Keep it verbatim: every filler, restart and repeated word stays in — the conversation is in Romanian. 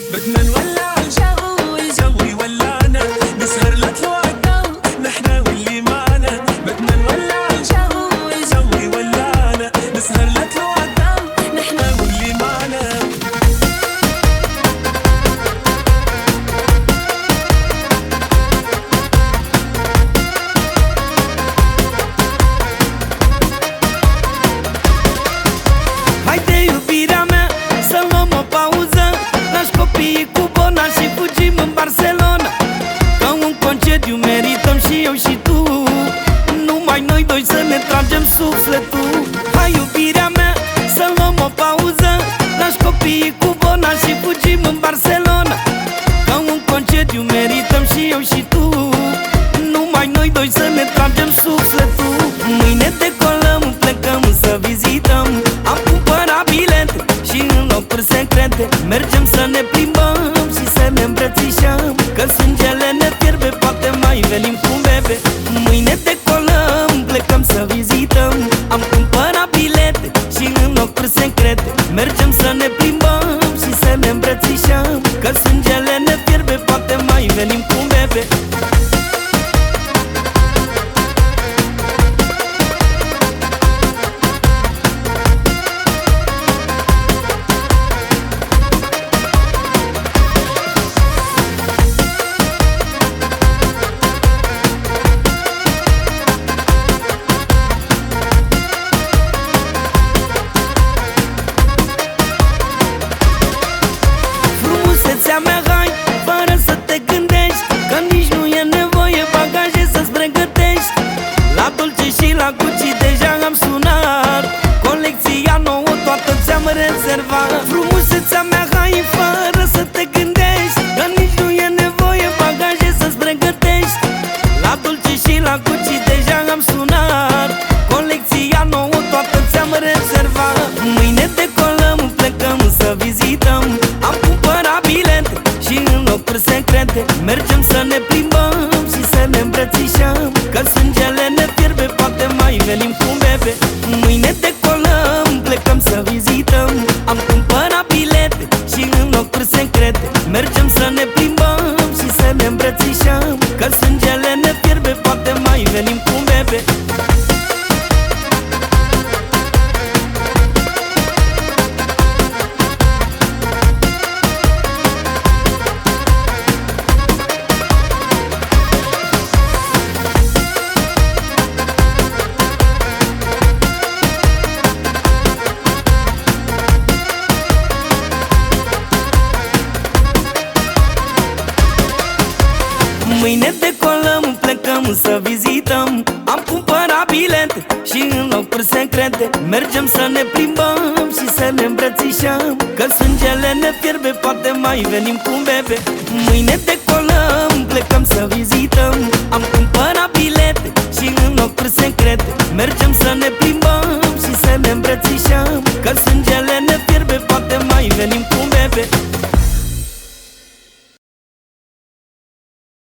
بدنا نولع الجو والجو يولعنا، نسهر لطلوع الضو نحنا واللي معنا. بدنا نولع الجو والجو يولعنا، نسهر لطلوع الضو نحنا واللي معنا. Haide iubirea mea, să luăm o pauză, lași copiii cu bona și fugim în Barcelona. Ca un concediu merităm și eu și tu, numai noi doi să ne tragem sufletul. Hai iubirea mea, să luăm o pauză, lași copiii cu bona și fugim în Barcelona. Ca un concediu merităm și eu și tu, numai noi doi să ne tragem sufletul. Mâine decolăm, plecăm să vizităm. Am cumpărat bilete și în locuri secrete mergem să ne plimbăm și să ne îmbrățișăm. Că sângele ne fierbe, poate mai venim cu un bebe. Mâine decolăm, plecăm să vizităm. Am cumpărat bilete și în locuri secrete mergem să ne plimbăm și să ne îmbrățișăm. Că sângele ne fierbe, poate mai venim cu un bebe. Frumusețea mea, hai, fără să te gândești, că nici nu e nevoie bagaje să-ți pregătești. La Dolce și la Gucci deja am sunat, colecția nouă toată ți-am rezervat. Frumusețea mea, hai, fără să te gândești, că nici nu e nevoie bagaje să-ți pregătești. La Dolce și la Gucci deja am sunat, colecția nouă toată ți-am rezervat. Mâine decolăm, plecăm să vizităm. Am cumpărat bilete și în locuri secrete mergem să ne plimbăm și să ne îmbrățișăm. Că sângele ne fierbe, poate mai venim cu un bebe. Mâine decolăm, plecăm să vizităm. Am cumpărat bilete și în locuri secrete mergem să ne plimbăm și să ne îmbrățișăm. Că sângele ne fierbe, poate mai venim cu un bebe. Mâine decolăm, plecăm să vizităm. Am cumpărat bilete și în locuri secrete mergem să ne plimbăm și să ne îmbrățișăm. Că sângele ne fierbe, poate mai venim cu un bebe. Mâine decolăm, plecăm să vizităm. Am cumpărat bilete și în locuri secrete mergem să ne plimbăm